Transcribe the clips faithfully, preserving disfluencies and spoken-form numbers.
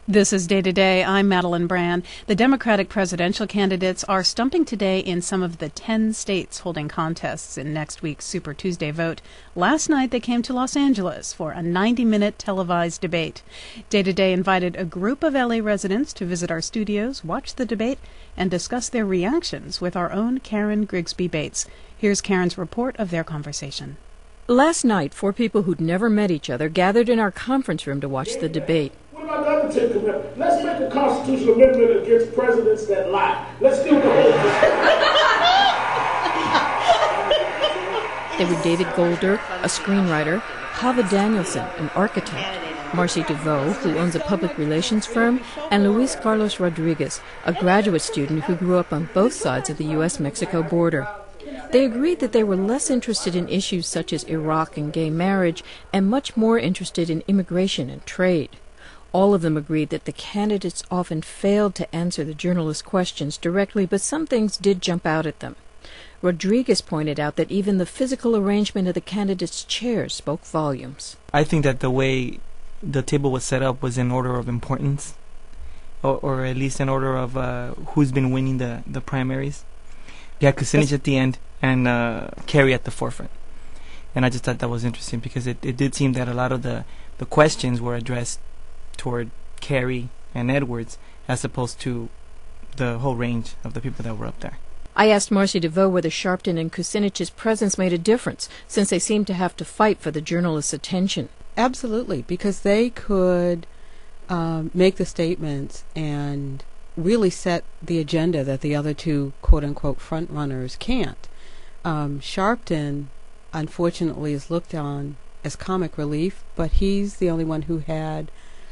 This is Day to Day. I'm Madeline Brand. The Democratic presidential candidates are stumping today in some of the ten states holding contests in next week's Super Tuesday vote. Last night they came to Los Angeles for a ninety-minute televised debate. Day to Day invited a group of L A residents to visit our studios, watch the debate, and discuss their reactions with our own Karen Grigsby Bates. Here's Karen's report of their conversation. Last night, four people who'd never met each other gathered in our conference room to watch the debate. What about the other ten amendments? Let's make a constitutional amendment against presidents that lie. Let's do the whole thing. They were David Golder, a screenwriter, Hava Danielson, an architect, Marcy DeVoe, who owns a public relations firm, and Luis Carlos Rodriguez, a graduate student who grew up on both sides of the U S Mexico border. They agreed that they were less interested in issues such as Iraq and gay marriage, and much more interested in immigration and trade. All of them agreed that the candidates often failed to answer the journalists' questions directly, but some things did jump out at them. Rodriguez pointed out that even the physical arrangement of the candidates' chairs spoke volumes. I think that the way the table was set up was in order of importance, or, or at least in order of uh, who's been winning the, the primaries. You had Kucinich at the end and uh, Kerry at the forefront. And I just thought that was interesting because it, it did seem that a lot of the, the questions were addressed toward Kerry and Edwards as opposed to the whole range of the people that were up there. I asked Marcy DeVoe whether Sharpton and Kucinich's presence made a difference, since they seemed to have to fight for the journalists' attention. Absolutely, because they could um, make the statements and really set the agenda that the other two quote-unquote front-runners can't. Um, Sharpton, unfortunately, is looked on as comic relief, but he's the only one who had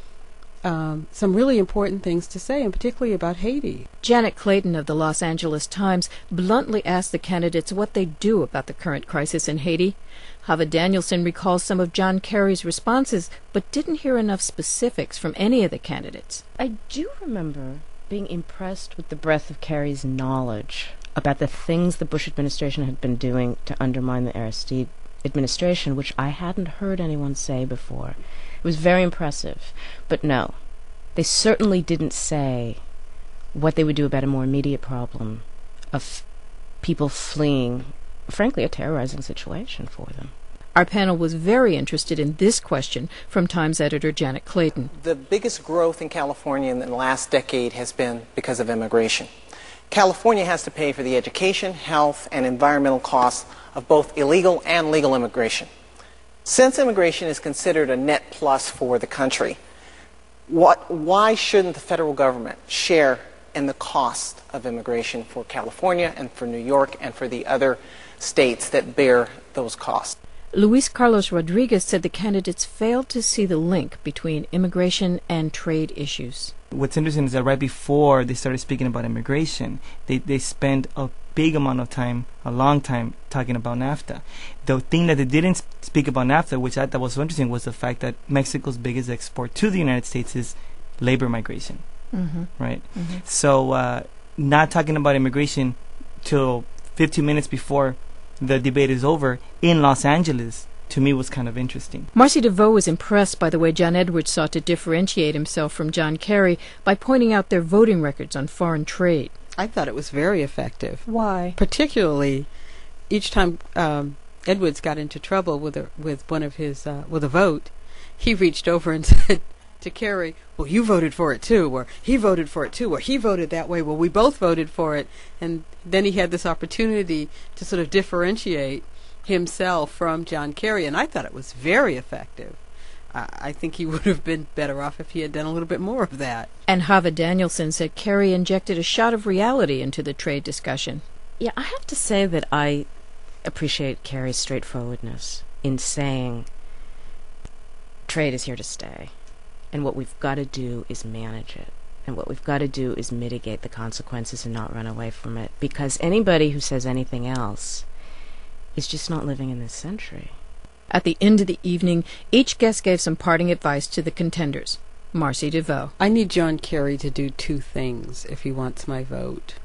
um, some really important things to say, and particularly about Haiti. Janet Clayton of the Los Angeles Times bluntly asked the candidates what they do about the current crisis in Haiti. Hava Danielson recalls some of John Kerry's responses, but didn't hear enough specifics from any of the candidates. I do remember being impressed with the breadth of Kerry's knowledge about the things the Bush administration had been doing to undermine the Aristide administration, which I hadn't heard anyone say before. It was very impressive. But no, they certainly didn't say what they would do about a more immediate problem of people fleeing, frankly, a terrorizing situation for them. Our panel was very interested in this question from Times editor Janet Clayton. The biggest growth in California in the last decade has been because of immigration. California has to pay for the education, health, and environmental costs of both illegal and legal immigration. Since immigration is considered a net plus for the country, what, why shouldn't the federal government share in the cost of immigration for California and for New York and for the other states that bear those costs? Luis Carlos Rodriguez said the candidates failed to see the link between immigration and trade issues. What's interesting is that right before they started speaking about immigration, they, they spent a big amount of time, a long time, talking about NAFTA. The thing that they didn't speak about NAFTA, which I thought was so interesting, was the fact that Mexico's biggest export to the United States is labor migration, mm-hmm. right? Mm-hmm. So uh, not talking about immigration till fifteen minutes before the debate is over in Los Angeles, to me, was kind of interesting. Marcy DeVoe was impressed by the way John Edwards sought to differentiate himself from John Kerry by pointing out their voting records on foreign trade. I thought it was very effective. Why? Particularly, each time um, Edwards got into trouble with a, with one of his uh, with a vote, he reached over and said to Kerry, "Well, you voted for it too," or "He voted for it too," or "He voted that way." Well, we both voted for it, and then he had this opportunity to sort of differentiate himself from John Kerry, and I thought it was very effective. Uh, I think he would have been better off if he had done a little bit more of that. And Hava Danielson said Kerry injected a shot of reality into the trade discussion. Yeah, I have to say that I appreciate Kerry's straightforwardness in saying trade is here to stay, and what we've got to do is manage it. And what we've got to do is mitigate the consequences and not run away from it, because anybody who says anything else is just not living in this century. At the end of the evening, each guest gave some parting advice to the contenders. Marcy DeVoe. I need John Kerry to do two things if he wants my vote.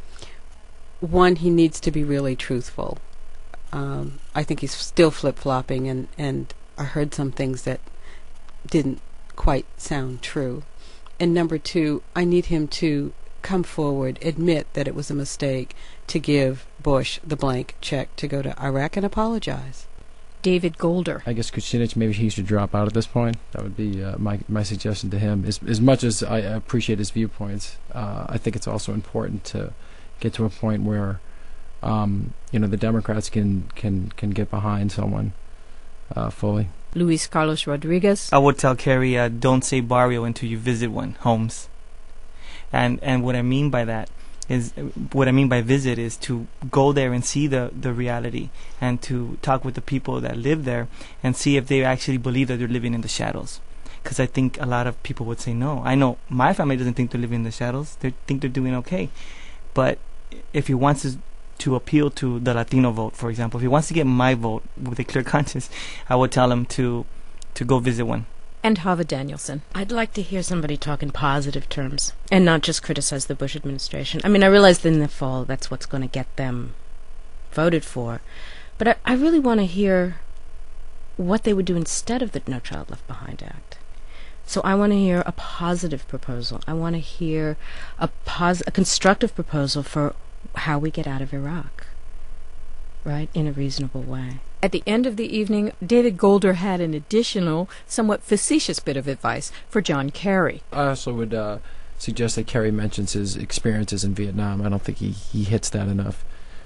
One, he needs to be really truthful. Um, I think he's still flip-flopping, and, and I heard some things that didn't quite sound true. And number two, I need him to come forward, admit that it was a mistake to give Bush the blank check to go to Iraq and apologize. David Golder. I guess Kucinich, maybe he should drop out at this point. That would be uh, my my suggestion to him. As, as much as I appreciate his viewpoints, uh, I think it's also important to get to a point where um, you know the Democrats can can can get behind someone uh, fully. Luis Carlos Rodriguez. I would tell Kerry, uh, don't say barrio until you visit one, Holmes. And and what I mean by that is, what I mean by visit is to go there and see the, the reality, and to talk with the people that live there and see if they actually believe that they're living in the shadows. Because I think a lot of people would say no. I know my family doesn't think they're living in the shadows. They think they're doing okay. But if he wants to, to appeal to the Latino vote, for example, if he wants to get my vote with a clear conscience, I would tell him to to go visit one. And Hava Danielson. I'd like to hear somebody talk in positive terms and not just criticize the Bush administration. I mean, I realize that in the fall that's what's going to get them voted for. But I, I really want to hear what they would do instead of the No Child Left Behind Act. So I want to hear a positive proposal. I want to hear a, pos- a constructive proposal for how we get out of Iraq, right, in a reasonable way. At the end of the evening, David Golder had an additional, somewhat facetious bit of advice for John Kerry. I also would uh, suggest that Kerry mentions his experiences in Vietnam. I don't think he, he hits that enough.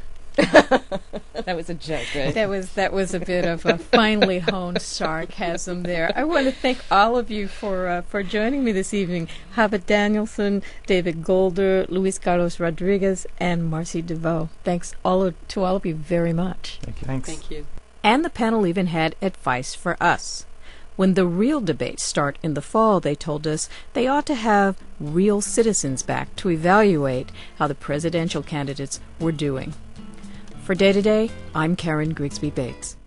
That was a joke, right? That was that was a bit of a finely honed sarcasm there. I want to thank all of you for uh, for joining me this evening. Hava Danielson, David Golder, Luis Carlos Rodriguez, and Marcy DeVoe. Thanks all of, to all of you very much. Thank you. Thanks. Thank you. And the panel even had advice for us. When the real debates start in the fall, they told us, they ought to have real citizens back to evaluate how the presidential candidates were doing. For Day to Day, I'm Karen Grigsby Bates.